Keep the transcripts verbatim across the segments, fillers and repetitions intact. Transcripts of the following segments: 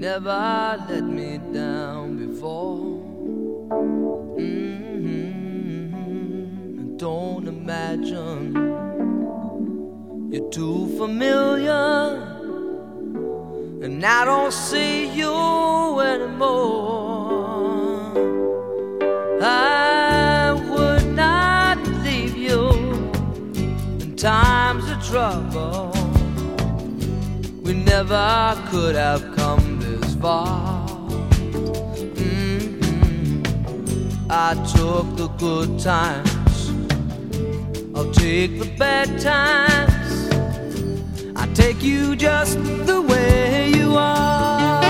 never let me down before. Mm-hmm. Don't imagine you're too familiar, and I don't see you anymore. I would not leave you in times of trouble. We never could have come this far. Mm-hmm. I took the good times, I'll take the bad times. I take you just the way you are.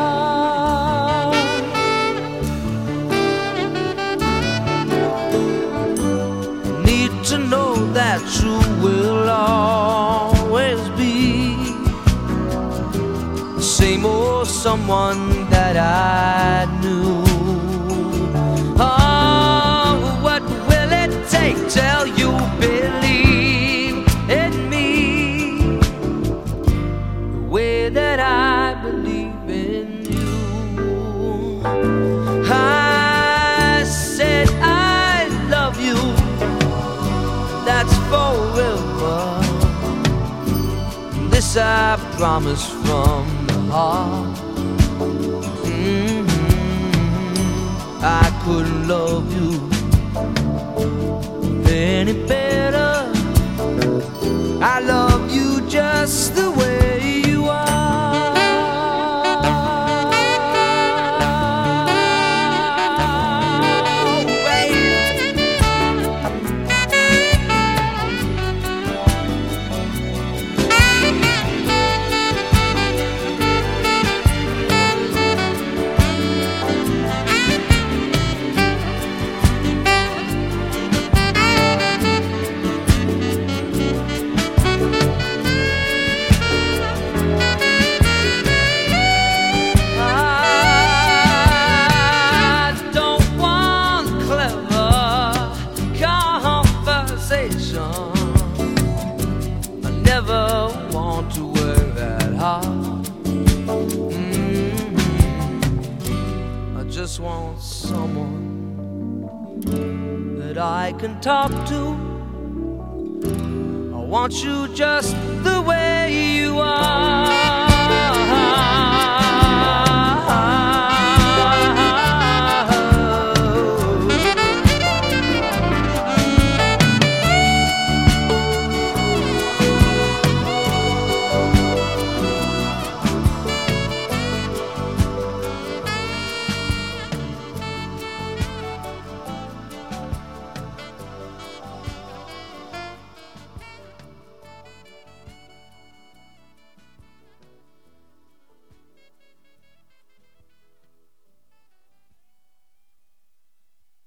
Need to know that you will always be the same old someone that I knew. Oh, what will it take till you believe in me the way that I believe in you? I said I love you, that's forever. This I promise from the heart. Mm-hmm. I couldn't love you any better. I love you just the way you are. I never want to work that hard. Mm-hmm. I just want someone that I can talk to. I want you just the way you are.